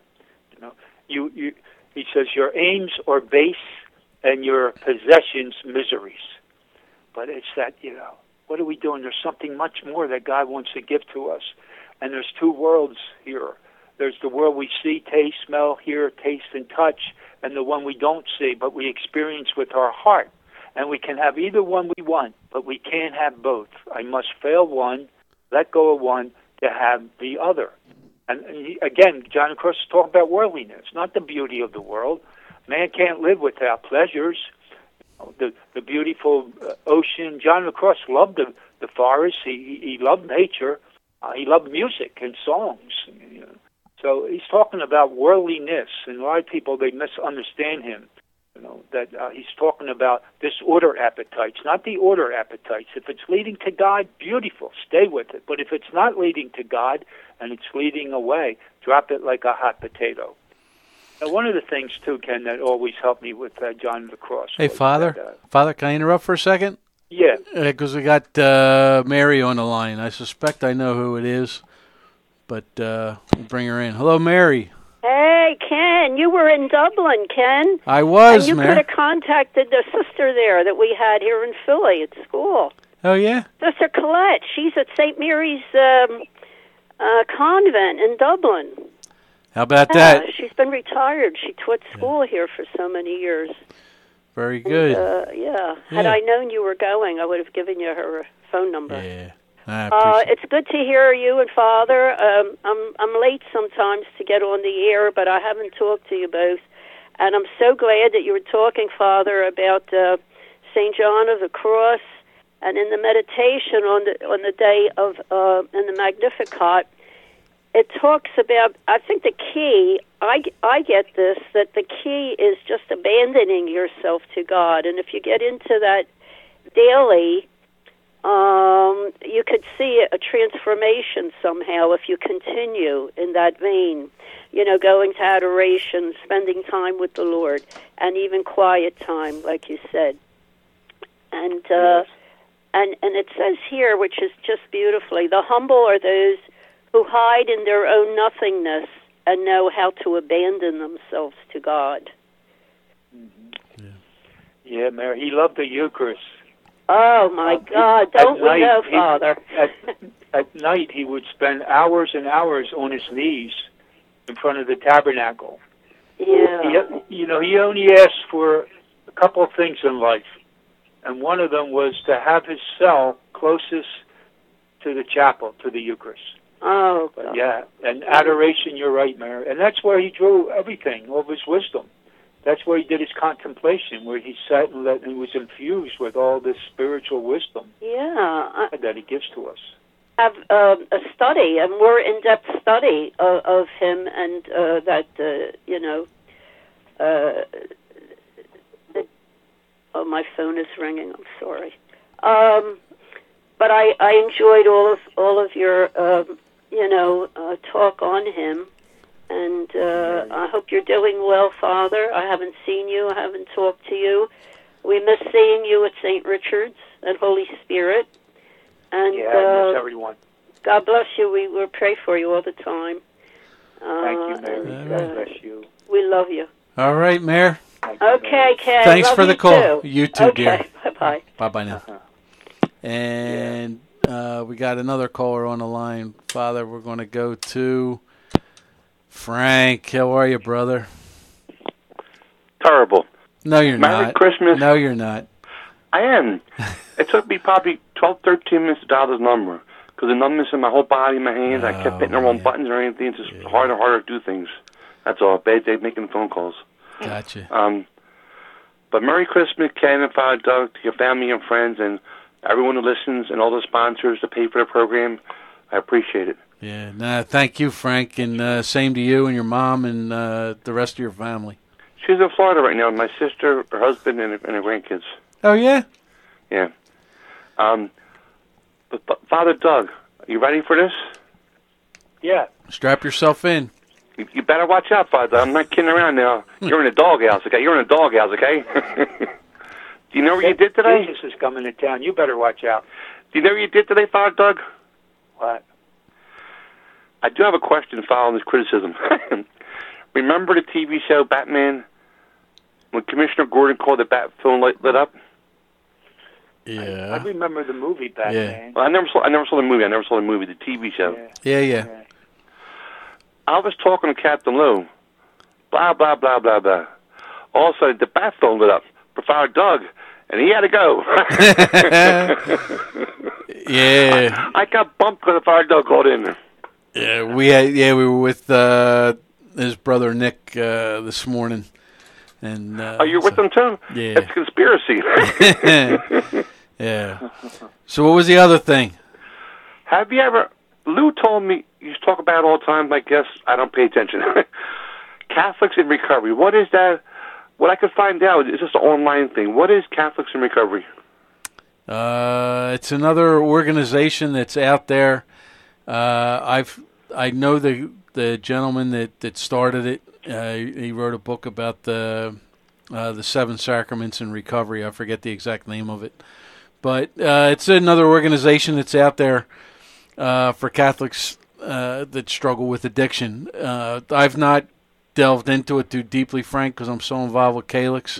He says, your aims are base and your possessions miseries. But it's that, what are we doing? There's something much more that God wants to give to us. And there's two worlds here. There's the world we see, taste, smell, hear, taste, and touch, and the one we don't see, but we experience with our heart. And we can have either one we want, but we can't have both. I must fail one, let go of one, to have the other. And again, John of Cross is talking about worldliness, not the beauty of the world. Man can't live without pleasures. The beautiful ocean. John of Cross loved the forest. He loved nature. He loved music and songs. So he's talking about worldliness, and a lot of people, they misunderstand him. That he's talking about disorder appetites, not the order appetites. If it's leading to God, beautiful, stay with it. But if it's not leading to God and it's leading away, drop it like a hot potato. Now, one of the things, too, Ken, that always helped me with John of the Cross. Hey, Father, can I interrupt for a second? Yeah. Because we got Mary on the line. I suspect I know who it is, but we'll bring her in. Hello, Mary. Hey, Ken, you were in Dublin, Ken. I was, and you Mary. could have contacted the sister there that we had here in Philly at school. Oh, yeah? Sister Colette. She's at St. Mary's convent in Dublin. How about that? She's been retired. She taught school here for so many years. Very good. And, Had I known you were going, I would have given you her phone number. Yeah. I appreciate It's good to hear you and Father. I'm late sometimes to get on the air, but I haven't talked to you both. And I'm so glad that you were talking, Father, about St. John of the Cross. And in the meditation on the day of in the Magnificat, it talks about, I think the key, I get this, that the key is just abandoning yourself to God. And if you get into that daily, you could see a transformation somehow if you continue in that vein. You know, going to adoration, spending time with the Lord, and even quiet time, like you said. And and it says here, which is just beautifully, the humble are those who hide in their own nothingness and know how to abandon themselves to God. Mm-hmm. Yeah, Mary, he loved the Eucharist. Oh, my God, don't we know, Father? At night, he would spend hours and hours on his knees in front of the tabernacle. Yeah. He only asked for a couple of things in life. And one of them was to have his cell closest to the chapel, to the Eucharist. Oh, God. Yeah, and adoration, you're right, Mary. And that's where he drew everything, all of his wisdom. That's where he did his contemplation, where he sat and was infused with all this spiritual wisdom that he gives to us. Have a study, a more in-depth study of him, and oh, my phone is ringing. I'm sorry. But I enjoyed all of your talk on him, and I hope you're doing well, Father. I haven't seen you. I haven't talked to you. We miss seeing you at St. Richard's and Holy Spirit. And I miss everyone. God bless you. We will pray for you all the time. Thank you, Mary. God bless you. We love you. All right, Mayor. Okay, Ken. Thanks love for the you call. Too. You too, okay. dear. Bye-bye. Bye-bye now. And we got another caller on the line. Father, we're going to go to Frank. How are you, brother? Terrible. No, you're not. Merry Christmas. No, you're not. I am. It took me probably 12, 13 minutes to dial this number because the numbness in my whole body, my hands, I kept hitting the wrong buttons or anything. It's just harder and harder to do things. That's all. Bad day making phone calls. Gotcha. But Merry Christmas, Ken and Father Doug, to your family and friends, and everyone who listens, and all the sponsors that pay for the program. I appreciate it. Yeah. Nah, thank you, Frank, and same to you and your mom and the rest of your family. She's in Florida right now with my sister, her husband, and her grandkids. Oh, yeah? Yeah. But Father Doug, are you ready for this? Yeah. Strap yourself in. You better watch out, Father. I'm not kidding around now. You're in a doghouse, okay? You're in a doghouse, okay? Do you know what you did today? Jesus is coming to town. You better watch out. Do you know what you did today, Father Doug? What? I do have a question following this criticism. Remember the TV show Batman? When Commissioner Gordon called the bat phone lit up? Yeah. I remember the movie Batman. Yeah. Well, I never saw the movie. I never saw the movie, the TV show. Yeah. I was talking to Captain Lou. Blah, blah, blah, blah, blah. All of a sudden, the bat phone lit up for Father Doug, and he had to go. Yeah. I got bumped because Father Doug called in. Yeah, we were with his brother Nick this morning. And you're with them too? Yeah. It's a conspiracy. Yeah. So what was the other thing? Have you ever... Lou told me, you talk about it all the time, I guess I don't pay attention. Catholics in Recovery. What is that? What I could find out is just an online thing. What is Catholics in Recovery? It's another organization that's out there. I know the gentleman that started it. He wrote a book about the 7 Sacraments in Recovery. I forget the exact name of it. But it's another organization that's out there for Catholics that struggle with addiction. I've not delved into it too deeply, Frank, because I'm so involved with Calyx.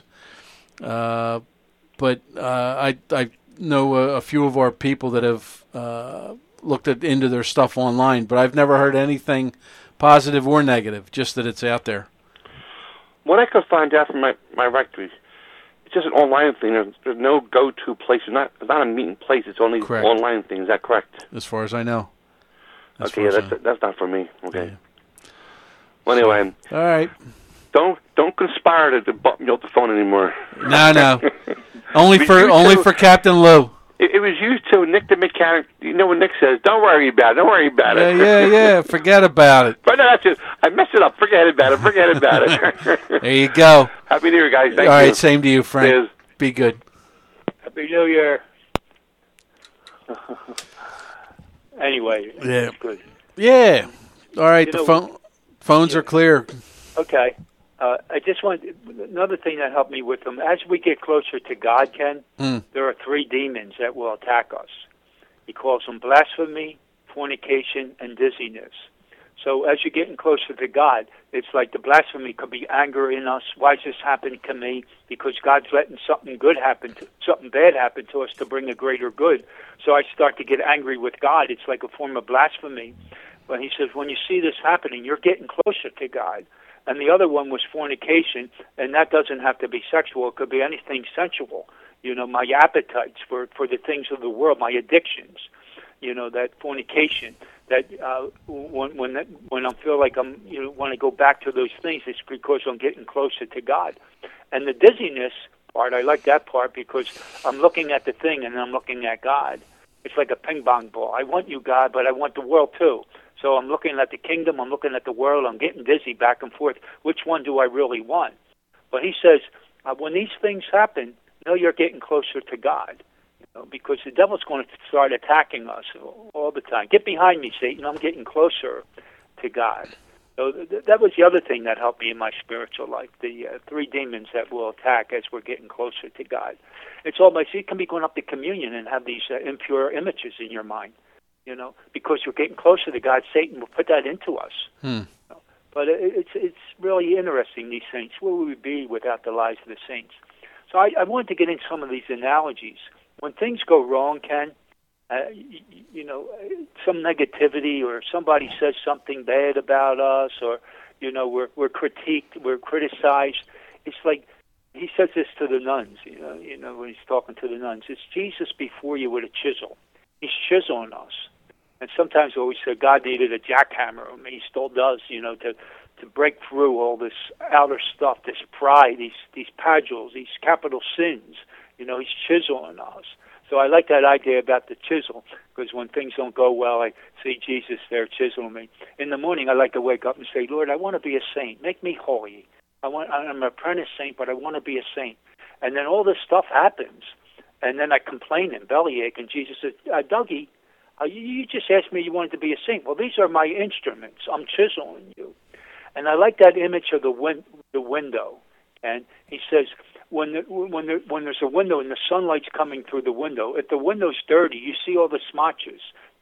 But I know a few of our people that have looked into their stuff online, but I've never heard anything positive or negative, just that it's out there. What I could find out from my rectory, it's just an online thing. There's no go-to place. It's not a meeting place. It's only correct. Online thing. Is that correct? As far as I know. Okay, yeah, that's not for me. Okay. Yeah. Well, anyway. All right. Don't conspire to bump me off the phone anymore. No. only for Captain Lou. It was you too, Nick the mechanic. You know what Nick says? Don't worry about it. Don't worry about it. Yeah. Forget about it. But no, that's it. I messed it up. Forget about it. There you go. Happy New Year, guys. Thank you. All right, same to you, Frank. Cheers. Be good. Happy New Year. Anyway, yeah. It's good. Yeah. All right, phones are clear. Okay. I just want another thing that helped me with them. As we get closer to God, Ken, there are 3 demons that will attack us. He calls them blasphemy, fornication, and dizziness. So as you're getting closer to God, it's like the blasphemy could be anger in us. Why is this happening to me? Because God's letting something bad happen to us to bring a greater good. So I start to get angry with God. It's like a form of blasphemy. But he says, when you see this happening, you're getting closer to God. And the other one was fornication, and that doesn't have to be sexual. It could be anything sensual. My appetites for the things of the world, my addictions. That fornication. That when I feel like I'm want to go back to those things, it's because I'm getting closer to God. And the dizziness part, I like that part because I'm looking at the thing and I'm looking at God. It's like a ping pong ball. I want you, God, but I want the world too. So I'm looking at the kingdom, I'm looking at the world, I'm getting dizzy back and forth. Which one do I really want? But he says, when these things happen, you're getting closer to God. Because the devil's going to start attacking us all the time. Get behind me, Satan. I'm getting closer to God. So that was the other thing that helped me in my spiritual life, the 3 demons that will attack as we're getting closer to God. It's almost, you can be going up to communion and have these impure images in your mind, because you're getting closer to God. Satan will put that into us. But it's really interesting, these saints. Where would we be without the lives of the saints? So I wanted to get in some of these analogies. When things go wrong, Ken, some negativity or somebody says something bad about us or, we're critiqued, we're criticized. It's like he says this to the nuns, when he's talking to the nuns. It's Jesus before you with a chisel. He's chiseling us. And sometimes we always say God needed a jackhammer. I mean, he still does, to break through all this outer stuff, this pride, these padules, these capital sins. He's chiseling us. So I like that idea about the chisel, because when things don't go well, I see Jesus there chiseling me. In the morning, I like to wake up and say, Lord, I want to be a saint. Make me holy. I'm an apprentice saint, but I want to be a saint. And then all this stuff happens, and then I complain and bellyache, and Jesus says, Dougie, you just asked me you wanted to be a saint. Well, these are my instruments. I'm chiseling you. And I like that image of the window. And he says, when there's a window and the sunlight's coming through the window, if the window's dirty, you see all the smotches.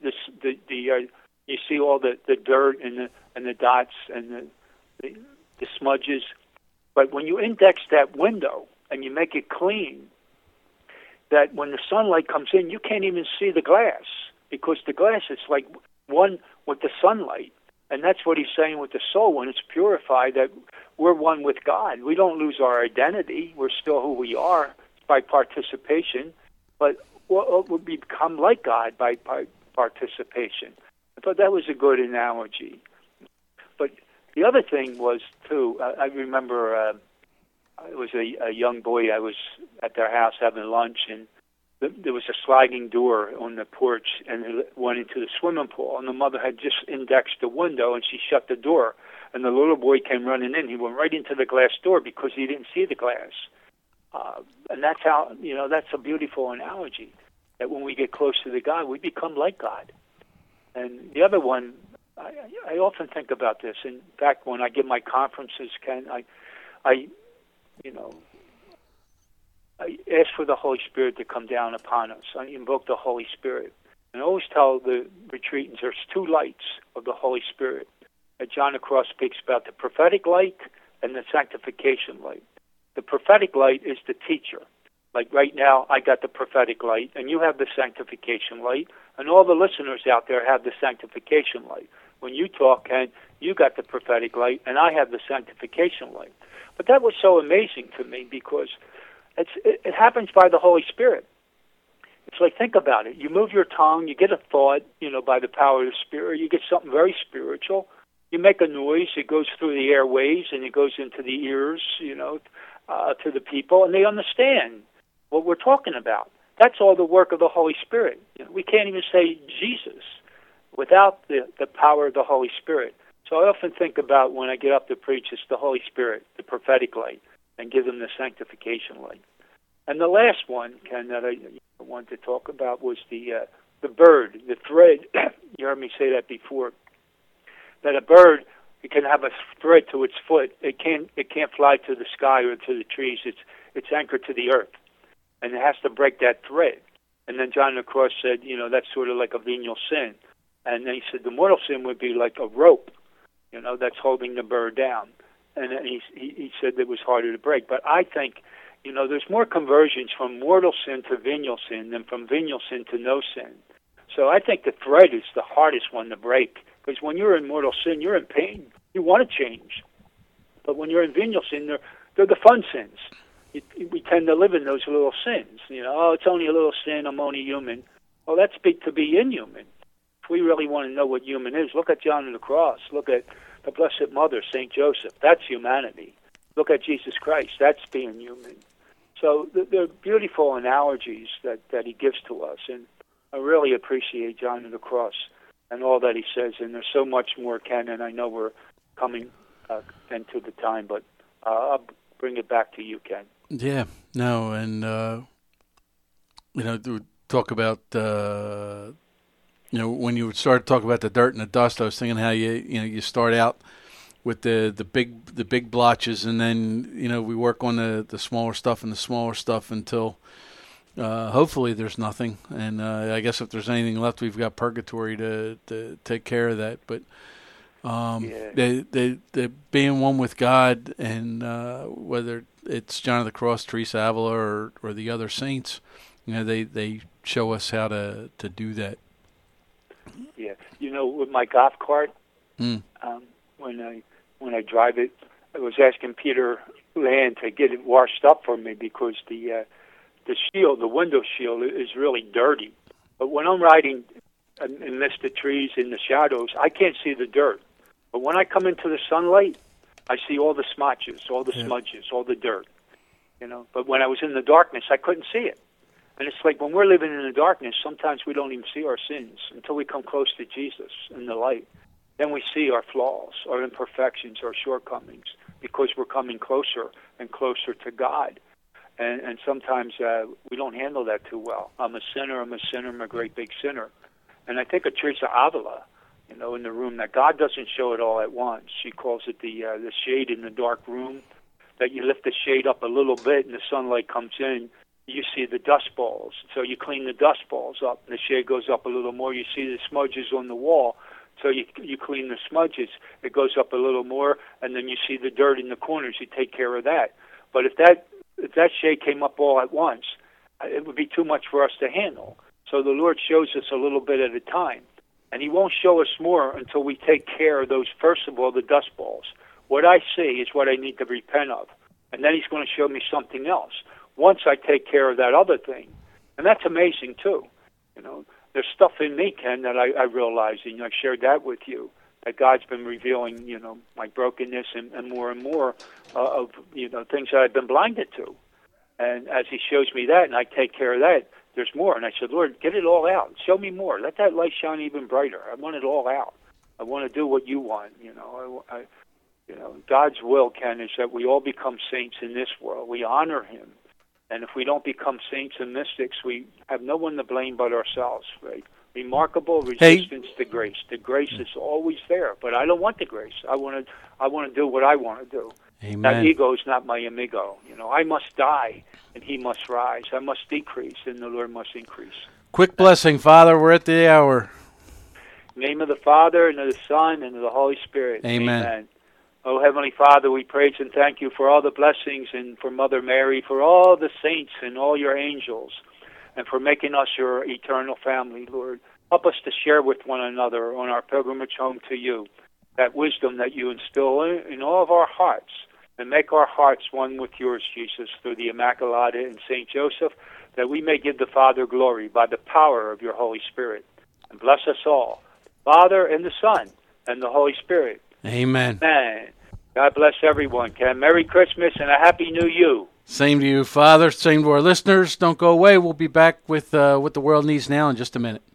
You see all the dirt and the dots and the smudges. But when you index that window and you make it clean, that when the sunlight comes in, you can't even see the glass, because the glass is like one with the sunlight. And that's what he's saying with the soul. When it's purified, that we're one with God. We don't lose our identity. We're still who we are by participation, but we become like God by participation. I thought that was a good analogy. But the other thing was, too, I remember I was a young boy. I was at their house having lunch, and there was a sliding door on the porch, and it went into the swimming pool. And the mother had just indexed the window, and she shut the door. And the little boy came running in. He went right into the glass door because he didn't see the glass. And that's how, that's a beautiful analogy, that when we get closer to God, we become like God. And the other one, I often think about this. In fact, when I give my conferences, Ken, I I ask for the Holy Spirit to come down upon us. I invoke the Holy Spirit. And I always tell the retreatants there's two lights of the Holy Spirit. John the Cross speaks about the prophetic light and the sanctification light. The prophetic light is the teacher. Like right now, I got the prophetic light, and you have the sanctification light, and all the listeners out there have the sanctification light. When you talk, Ken, you got the prophetic light, and I have the sanctification light. But that was so amazing to me because it happens by the Holy Spirit. It's like, think about it. You move your tongue, you get a thought, by the power of the Spirit. You get something very spiritual. You make a noise. It goes through the airways, and it goes into the ears, to the people, and they understand what we're talking about. That's all the work of the Holy Spirit. We can't even say Jesus without the power of the Holy Spirit. So I often think about when I get up to preach, it's the Holy Spirit, the prophetic light, and give them the sanctification light. And the last one, Ken, that I wanted to talk about was the bird, the thread. You heard me say that before. That a bird, it can have a thread to its foot. It can't fly to the sky or to the trees. It's anchored to the earth, and it has to break that thread. And then John the Cross said, that's sort of like a venial sin. And then he said the mortal sin would be like a rope, that's holding the bird down. And then he said it was harder to break. But I think, there's more conversions from mortal sin to venial sin than from venial sin to no sin. So I think the thread is the hardest one to break. Because when you're in mortal sin, you're in pain. You want to change. But when you're in venial sin, they're the fun sins. We tend to live in those little sins. It's only a little sin, I'm only human. Well, that's to be inhuman. If we really want to know what human is, look at John on the Cross. Look at the Blessed Mother, St. Joseph. That's humanity. Look at Jesus Christ. That's being human. So they're beautiful analogies that he gives to us. And I really appreciate John on the Cross and all that he says. And there's so much more, Ken, and I know we're coming into the time, but I'll bring it back to you, Ken. Yeah, no, and, talk about, when you start to talk about the dirt and the dust, I was thinking how you start out with the big blotches, and then, we work on the smaller stuff and the smaller stuff until hopefully there's nothing. And I guess if there's anything left, we've got purgatory to take care of that. But the being one with God, and whether it's John of the Cross, Teresa Avila, or the other saints, they show us how to do that. Yeah, with my golf cart, when I drive it, I was asking Peter Land to get it washed up for me because the shield, the window shield, is really dirty. But when I'm riding amidst the trees in the shadows, I can't see the dirt. But when I come into the sunlight, I see all the smudges, all the smudges, all the dirt. But when I was in the darkness, I couldn't see it. And it's like when we're living in the darkness, sometimes we don't even see our sins until we come close to Jesus in the light. Then we see our flaws, our imperfections, our shortcomings, because we're coming closer and closer to God. And sometimes we don't handle that too well. I'm a sinner, I'm a great big sinner. And I think of Teresa Avila, in the room, that God doesn't show it all at once. She calls it the shade in the dark room, that you lift the shade up a little bit and the sunlight comes in. You see the dust balls. So you clean the dust balls up, and the shade goes up a little more. You see the smudges on the wall. So you clean the smudges. It goes up a little more, and then you see the dirt in the corners. You take care of that. But if that shade came up all at once, it would be too much for us to handle. So the Lord shows us a little bit at a time. And he won't show us more until we take care of those, first of all, the dust balls. What I see is what I need to repent of. And then he's going to show me something else once I take care of that other thing. And that's amazing, too. There's stuff in me, Ken, that I realize, and I've shared that with you, that God's been revealing, my brokenness and more of things that I've been blinded to. And as he shows me that and I take care of that, there's more. And I said, Lord, get it all out. Show me more. Let that light shine even brighter. I want it all out. I want to do what you want. God's will, Ken, is that we all become saints in this world. We honor him. And if we don't become saints and mystics, we have no one to blame but ourselves, right? Remarkable resistance to grace. The grace is always there, but I don't want the grace. I want to do what I want to do. Amen. That ego is not my amigo. I must die, and he must rise. I must decrease, and the Lord must increase. Quick blessing, Father. We're at the hour. In the name of the Father, and of the Son, and of the Holy Spirit. Amen. Oh, Heavenly Father, we praise and thank you for all the blessings, and for Mother Mary, for all the saints and all your angels, and for making us your eternal family, Lord. Help us to share with one another on our pilgrimage home to you that wisdom that you instill in all of our hearts, and make our hearts one with yours, Jesus, through the Immaculata and St. Joseph, that we may give the Father glory by the power of your Holy Spirit. And bless us all, Father and the Son and the Holy Spirit. Amen. Amen. God bless everyone. Merry Christmas and a Happy New You. Same to you, Father. Same to our listeners. Don't go away. We'll be back with What the World Needs Now in just a minute.